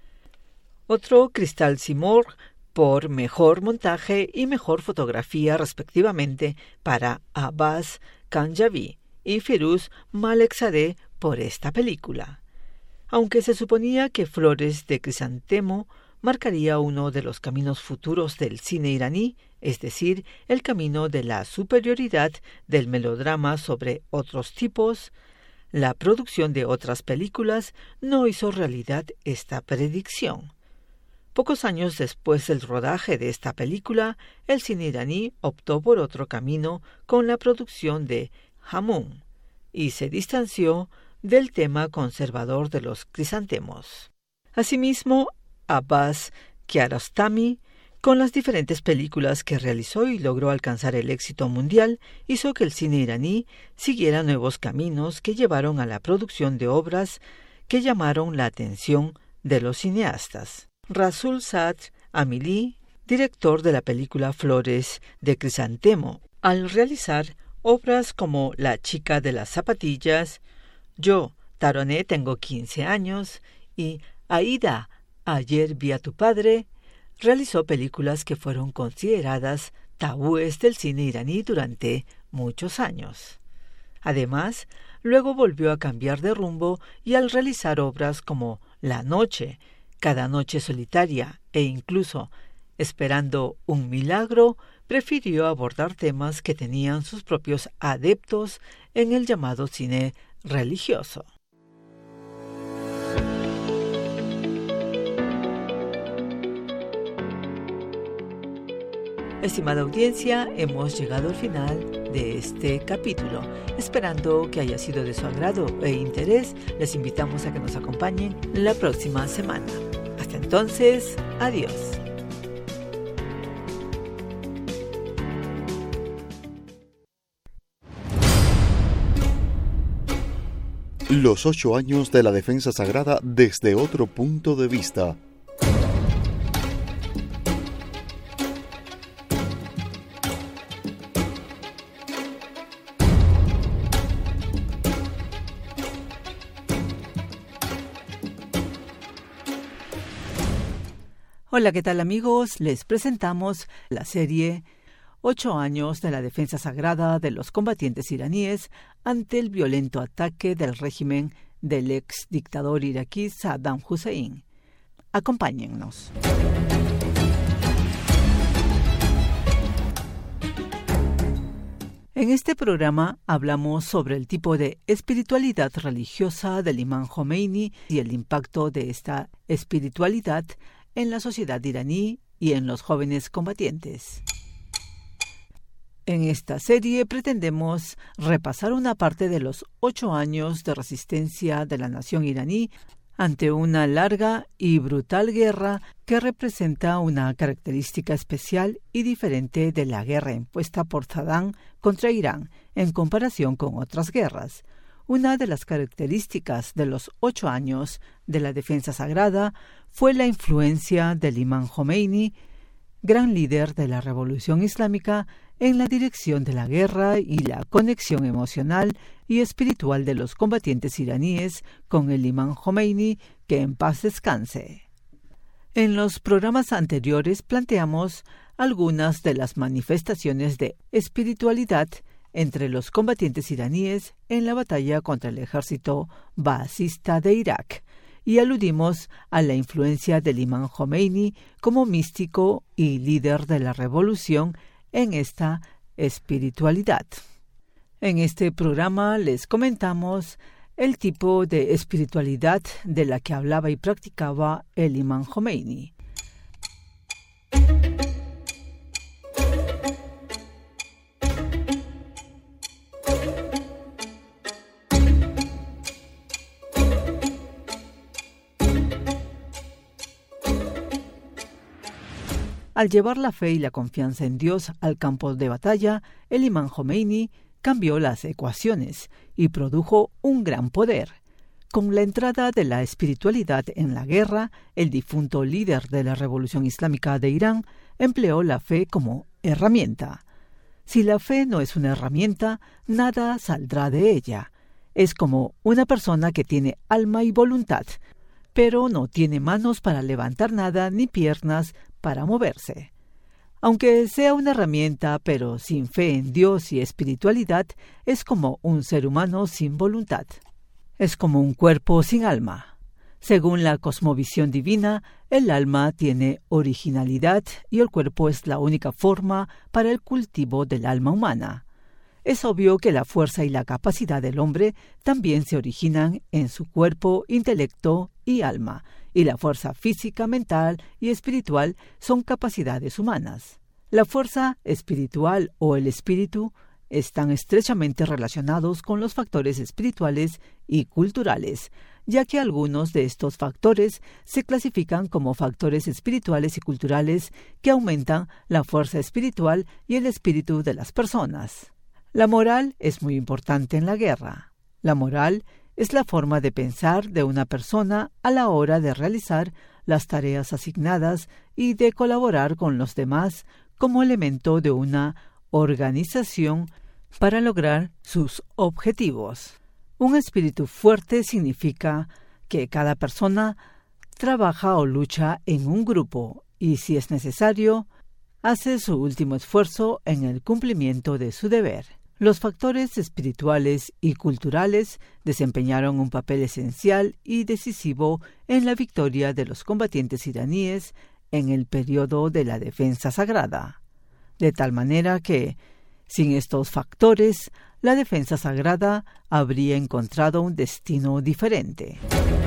Speaker 5: Otro Cristal Simorgh por mejor montaje y mejor fotografía respectivamente para Abbas Kanjavi y Firuz Malekzadeh por esta película. Aunque se suponía que Flores de Crisantemo marcaría uno de los caminos futuros del cine iraní, es decir, el camino de la superioridad del melodrama sobre otros tipos, la producción de otras películas no hizo realidad esta predicción. Pocos años después del rodaje de esta película, el cine iraní optó por otro camino con la producción de Hamoum y se distanció del tema conservador de los crisantemos. Asimismo, Abbas Kiarostami, con las diferentes películas que realizó y logró alcanzar el éxito mundial, hizo que el cine iraní siguiera nuevos caminos que llevaron a la producción de obras que llamaron la atención de los cineastas. Rasul Saad Amili, director de la película Flores de Crisantemo, al realizar obras como La chica de las zapatillas, Yo, Taroné, tengo quince años y Aida, Ayer vi a tu padre, realizó películas que fueron consideradas tabúes del cine iraní durante muchos años. Además, luego volvió a cambiar de rumbo y al realizar obras como La noche, Cada noche solitaria e incluso Esperando un milagro, prefirió abordar temas que tenían sus propios adeptos en el llamado cine religioso. Estimada audiencia, hemos llegado al final de este capítulo. Esperando que haya sido de su agrado e interés, les invitamos a que nos acompañen la próxima semana. Hasta entonces, adiós.
Speaker 7: Los ocho años de la defensa sagrada desde otro punto de vista.
Speaker 5: Hola, ¿qué tal amigos? Les presentamos la serie Ocho años de la defensa sagrada de los combatientes iraníes ante el violento ataque del régimen del ex dictador iraquí Saddam Hussein. Acompáñennos. En este programa hablamos sobre el tipo de espiritualidad religiosa del imán Jomeini y el impacto de esta espiritualidad en la sociedad iraní y en los jóvenes combatientes. En esta serie pretendemos repasar una parte de los ocho años de resistencia de la nación iraní ante una larga y brutal guerra que representa una característica especial y diferente de la guerra impuesta por Saddam contra Irán en comparación con otras guerras. Una de las características de los ocho años de la defensa sagrada fue la influencia del imán Jomeini, gran líder de la revolución islámica, en la dirección de la guerra y la conexión emocional y espiritual de los combatientes iraníes con el imán Jomeini, que en paz descanse. En los programas anteriores planteamos algunas de las manifestaciones de espiritualidad entre los combatientes iraníes en la batalla contra el ejército baasista de Irak, y aludimos a la influencia del imán Jomeini como místico y líder de la revolución en esta espiritualidad. En este programa les comentamos el tipo de espiritualidad de la que hablaba y practicaba el imán Jomeini. Al llevar la fe y la confianza en Dios al campo de batalla, el imán Jomeini cambió las ecuaciones y produjo un gran poder. Con la entrada de la espiritualidad en la guerra, el difunto líder de la Revolución Islámica de Irán empleó la fe como herramienta. Si la fe no es una herramienta, nada saldrá de ella. Es como una persona que tiene alma y voluntad, pero no tiene manos para levantar nada ni piernas para moverse. Aunque sea una herramienta, pero sin fe en Dios y espiritualidad, es como un ser humano sin voluntad. Es como un cuerpo sin alma. Según la cosmovisión divina, el alma tiene originalidad y el cuerpo es la única forma para el cultivo del alma humana. Es obvio que la fuerza y la capacidad del hombre también se originan en su cuerpo, intelecto y alma, y la fuerza física, mental y espiritual son capacidades humanas. La fuerza espiritual o el espíritu están estrechamente relacionados con los factores espirituales y culturales, ya que algunos de estos factores se clasifican como factores espirituales y culturales que aumentan la fuerza espiritual y el espíritu de las personas. La moral es muy importante en la guerra. La moral es la forma de pensar de una persona a la hora de realizar las tareas asignadas y de colaborar con los demás como elemento de una organización para lograr sus objetivos. Un espíritu fuerte significa que cada persona trabaja o lucha en un grupo y, si es necesario, hace su último esfuerzo en el cumplimiento de su deber. Los factores espirituales y culturales desempeñaron un papel esencial y decisivo en la victoria de los combatientes iraníes en el periodo de la defensa sagrada, de tal manera que, sin estos factores, la defensa sagrada habría encontrado un destino diferente.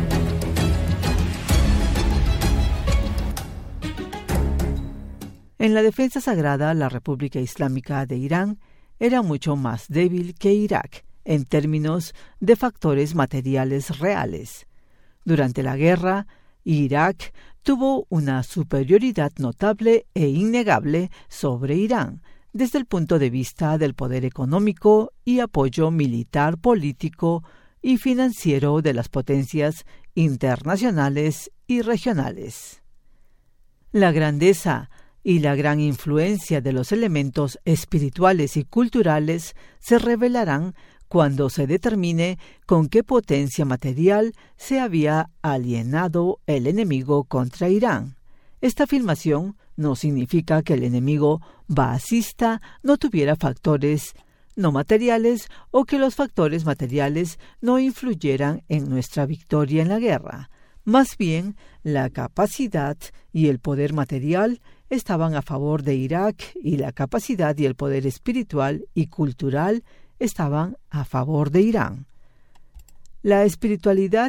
Speaker 5: En la defensa sagrada, la República Islámica de Irán era mucho más débil que Irak en términos de factores materiales reales. Durante la guerra, Irak tuvo una superioridad notable e innegable sobre Irán, desde el punto de vista del poder económico y apoyo militar, político y financiero de las potencias internacionales y regionales. La grandeza y la gran influencia de los elementos espirituales y culturales se revelarán cuando se determine con qué potencia material se había alienado el enemigo contra Irán. Esta afirmación no significa que el enemigo baasista no tuviera factores no materiales o que los factores materiales no influyeran en nuestra victoria en la guerra. Más bien, la capacidad y el poder material estaban a favor de Irak y la capacidad y el poder espiritual y cultural estaban a favor de Irán. La espiritualidad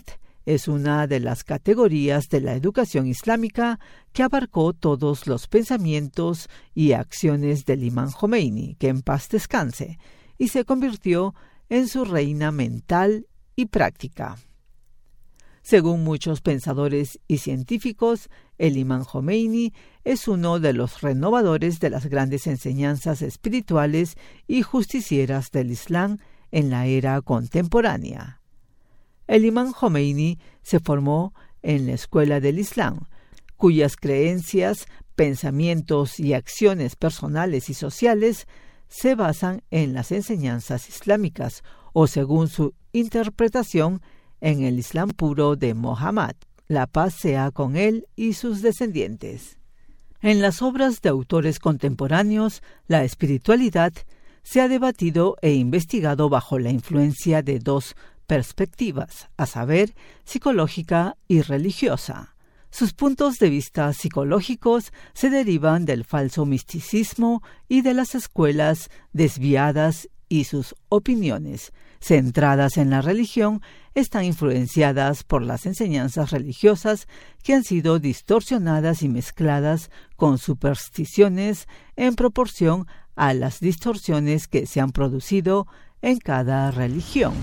Speaker 5: es una de las categorías de la educación islámica que abarcó todos los pensamientos y acciones del imán Jomeini, que en paz descanse, y se convirtió en su reina mental y práctica. Según muchos pensadores y científicos, el imán Jomeini es uno de los renovadores de las grandes enseñanzas espirituales y justicieras del Islam en la era contemporánea. El imán Jomeini se formó en la escuela del Islam, cuyas creencias, pensamientos y acciones personales y sociales se basan en las enseñanzas islámicas o, según su interpretación, en el Islam puro de Mohammed, la paz sea con él y sus descendientes. En las obras de autores contemporáneos, la espiritualidad se ha debatido e investigado bajo la influencia de dos perspectivas, a saber, psicológica y religiosa. Sus puntos de vista psicológicos se derivan del falso misticismo y de las escuelas desviadas, y sus opiniones, centradas en la religión, están influenciadas por las enseñanzas religiosas que han sido distorsionadas y mezcladas con supersticiones en proporción a las distorsiones que se han producido en cada religión.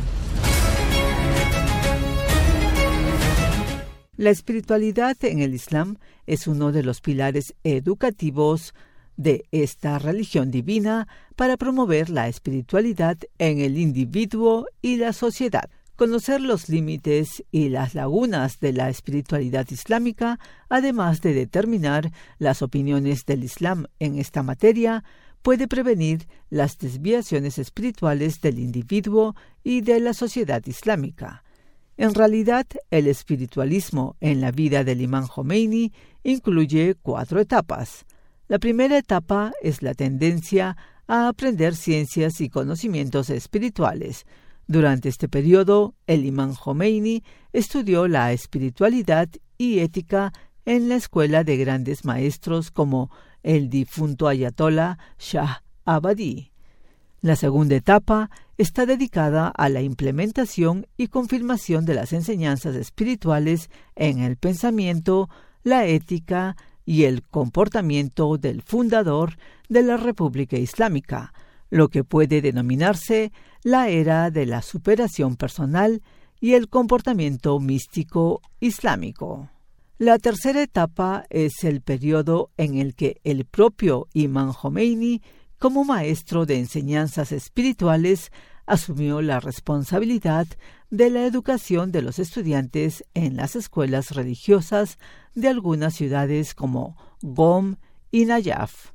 Speaker 5: La espiritualidad en el Islam es uno de los pilares educativos de esta religión divina para promover la espiritualidad en el individuo y la sociedad. Conocer los límites y las lagunas de la espiritualidad islámica, además de determinar las opiniones del Islam en esta materia, puede prevenir las desviaciones espirituales del individuo y de la sociedad islámica. En realidad, el espiritualismo en la vida del imán Jomeini incluye cuatro etapas. La primera etapa es la tendencia a aprender ciencias y conocimientos espirituales. Durante este periodo, el imán Jomeini estudió la espiritualidad y ética en la escuela de grandes maestros como el difunto ayatolá Shah Abadi. La segunda etapa está dedicada a la implementación y confirmación de las enseñanzas espirituales en el pensamiento, la ética y el comportamiento del fundador de la República Islámica, lo que puede denominarse la era de la superación personal y el comportamiento místico islámico. La tercera etapa es el periodo en el que el propio imán Jomeini, como maestro de enseñanzas espirituales, asumió la responsabilidad de la educación de los estudiantes en las escuelas religiosas de algunas ciudades como Qom y Nayaf.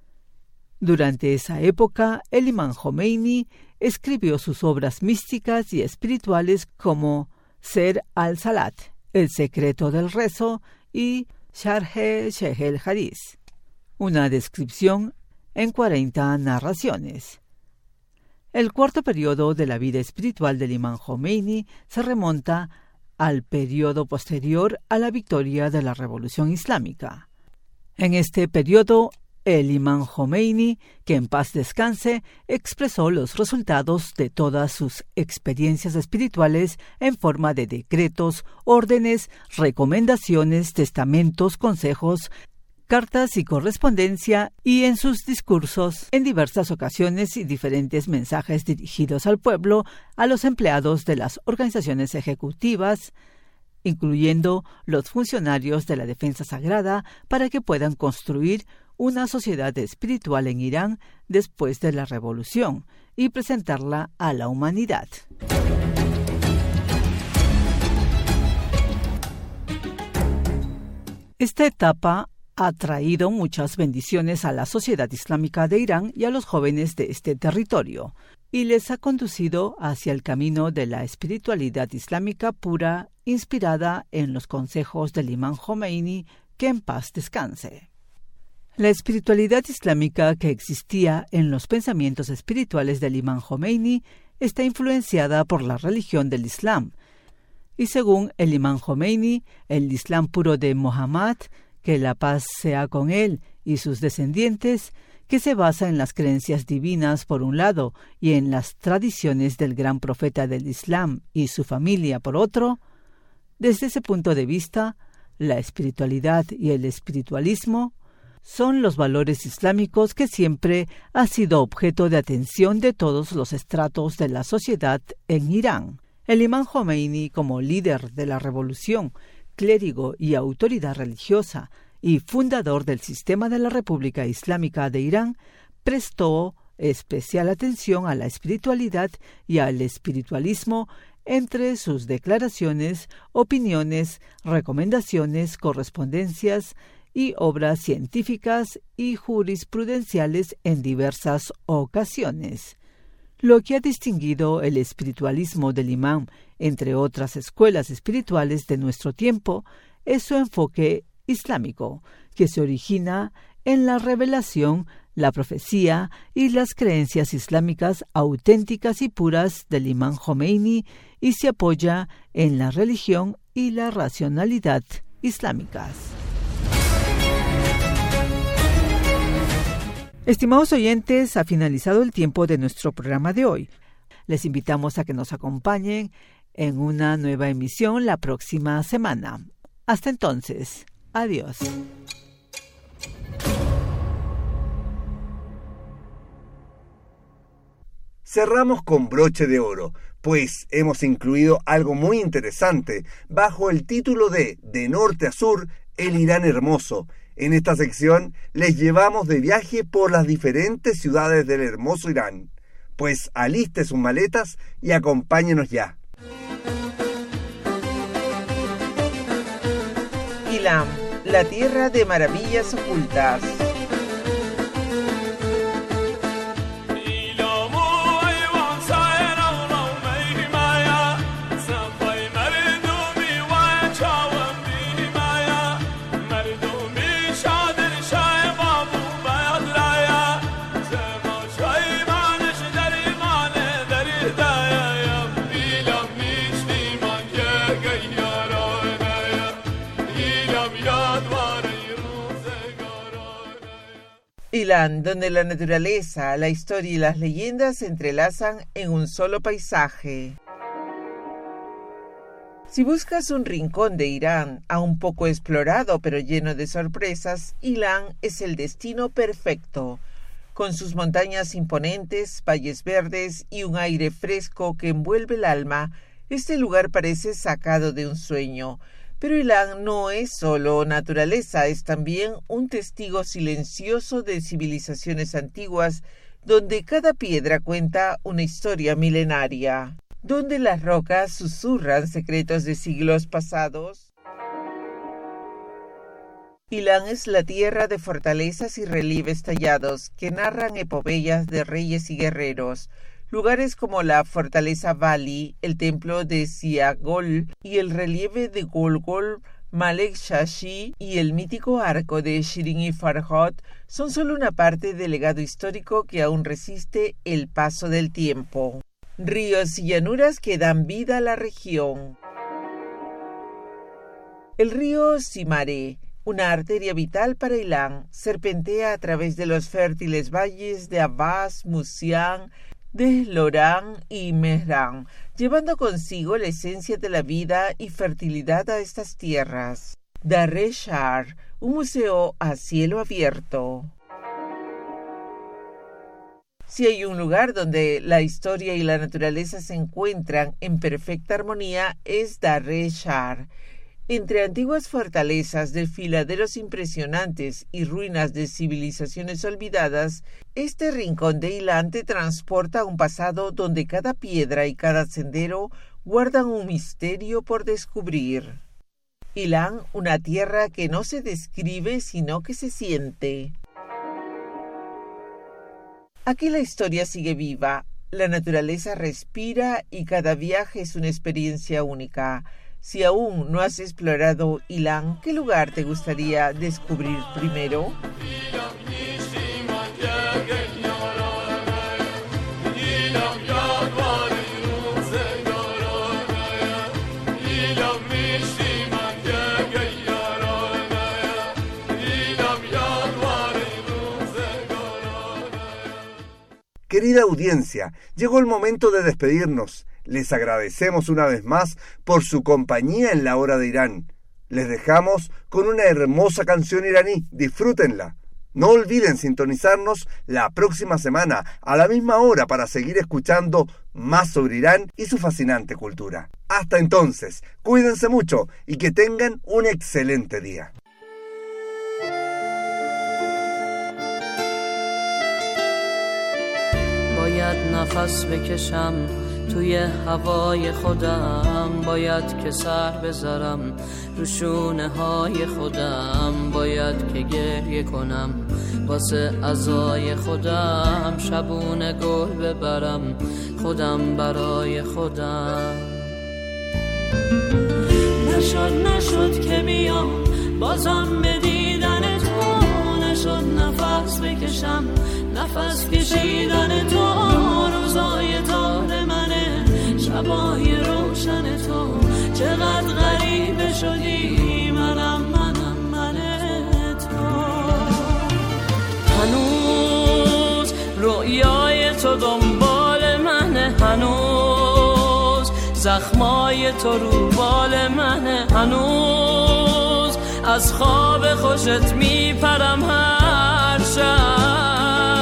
Speaker 5: Durante esa época, el imán Jomeini escribió sus obras místicas y espirituales como Ser al-Salat, El secreto del rezo, y Sharh Sheikh el-Hadith, una descripción en cuarenta narraciones. El cuarto periodo de la vida espiritual del imán Jomeini se remonta al periodo posterior a la victoria de la Revolución Islámica. En este periodo, el imán Jomeini, que en paz descanse, expresó los resultados de todas sus experiencias espirituales en forma de decretos, órdenes, recomendaciones, testamentos, consejos, cartas y correspondencia, y en sus discursos en diversas ocasiones y diferentes mensajes dirigidos al pueblo, a los empleados de las organizaciones ejecutivas, incluyendo los funcionarios de la defensa sagrada, para que puedan construir una sociedad espiritual en Irán después de la revolución y presentarla a la humanidad. Esta etapa ha traído muchas bendiciones a la sociedad islámica de Irán y a los jóvenes de este territorio, y les ha conducido hacia el camino de la espiritualidad islámica pura, inspirada en los consejos del imán Jomeini, que en paz descanse. La espiritualidad islámica que existía en los pensamientos espirituales del imán Jomeini está influenciada por la religión del Islam, y según el imán Jomeini, el Islam puro de Mohammed, que la paz sea con él y sus descendientes, que se basa en las creencias divinas por un lado y en las tradiciones del gran profeta del Islam y su familia por otro, Desde ese punto de vista, la espiritualidad y el espiritualismo son los valores islámicos que siempre ha sido objeto de atención de todos los estratos de la sociedad en Irán. El imán Jomeini, como líder de la revolución, clérigo y autoridad religiosa, y fundador del sistema de la República Islámica de Irán, prestó especial atención a la espiritualidad y al espiritualismo entre sus declaraciones, opiniones, recomendaciones, correspondencias y obras científicas y jurisprudenciales en diversas ocasiones. Lo que ha distinguido el espiritualismo del imán entre otras escuelas espirituales de nuestro tiempo es su enfoque islámico, que se origina en la revelación, la profecía y las creencias islámicas auténticas y puras del imán Jomeini y se apoya en la religión y la racionalidad islámicas. Estimados oyentes, ha finalizado el tiempo de nuestro programa de hoy. Les invitamos a que nos acompañen en una nueva emisión la próxima semana. Hasta entonces, adiós.
Speaker 2: Cerramos con broche de oro, pues hemos incluido algo muy interesante bajo el título de De Norte a Sur, el Irán hermoso. En esta sección les llevamos de viaje por las diferentes ciudades del hermoso Irán. Pues aliste sus maletas y acompáñenos ya.
Speaker 6: Ilam, la tierra de maravillas ocultas. Ilan, donde la naturaleza, la historia y las leyendas se entrelazan en un solo paisaje. Si buscas un rincón de Irán, aún poco explorado pero lleno de sorpresas, Ilan es el destino perfecto. Con sus montañas imponentes, valles verdes y un aire fresco que envuelve el alma, este lugar parece sacado de un sueño. Pero Ilan no es solo naturaleza, es también un testigo silencioso de civilizaciones antiguas, donde cada piedra cuenta una historia milenaria, donde las rocas susurran secretos de siglos pasados. Ilan es la tierra de fortalezas y relieves tallados que narran epopeyas de reyes y guerreros. Lugares como la fortaleza Bali, el templo de Siagol y el relieve de Golgol, Malek Shashi y el mítico arco de Shirin y Farhad son solo una parte del legado histórico que aún resiste el paso del tiempo. Ríos y llanuras que dan vida a la región. El río Simare, una arteria vital para Ilan, serpentea a través de los fértiles valles de Abbas, Musian, de Lorán y Mehran, llevando consigo la esencia de la vida y fertilidad a estas tierras. Dareh Shar, un museo a cielo abierto. Si hay un lugar donde la historia y la naturaleza se encuentran en perfecta armonía, es Dareh Shar. Entre antiguas fortalezas, desfiladeros impresionantes y ruinas de civilizaciones olvidadas, este rincón de Ilan te transporta a un pasado donde cada piedra y cada sendero guardan un misterio por descubrir. Ilan, una tierra que no se describe sino que se siente. Aquí la historia sigue viva, la naturaleza respira y cada viaje es una experiencia única. Si aún no has explorado Ilan, ¿qué lugar te gustaría descubrir primero?
Speaker 2: Querida audiencia, llegó el momento de despedirnos. Les agradecemos una vez más por su compañía en la hora de Irán. Les dejamos con una hermosa canción iraní. Disfrútenla. No olviden sintonizarnos la próxima semana a la misma hora para seguir escuchando más sobre Irán y su fascinante cultura. Hasta entonces, cuídense mucho y que tengan un excelente día.
Speaker 8: باید نفس بکشم توی هوای خودم، باید که سر بذارم رو شونه های خودم، باید که گریه کنم واسه عزای خودم، شبونه گل ببرم خودم برای خودم. نشد نشد که بیام بازم به دیدن تو، نشد نفس بکشم نفس کشیدن تو، روزای تار منه شبای روشن تو، چقدر غریبه شدی منم منم من تو. هنوز رویای تو دنبال منه، هنوز زخمای تو رو بال منه، هنوز از خواب خوشت میپرم هر شب.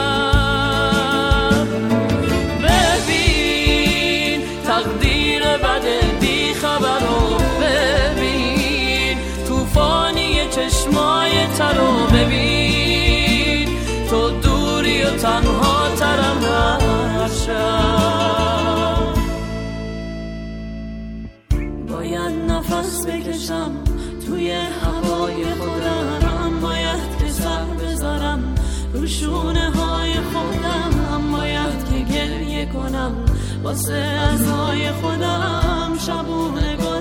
Speaker 8: ببین تقدیر بده بی خبر رو، ببین توفانی چشمای ترو، ببین تو دوری و تنها ترم هر شب. باید نفس بکشم توی هوای خودم، باید که سر بذارم رو شونه های خودم، باید که گریه کنم واسه عزای خودم، شبونه گل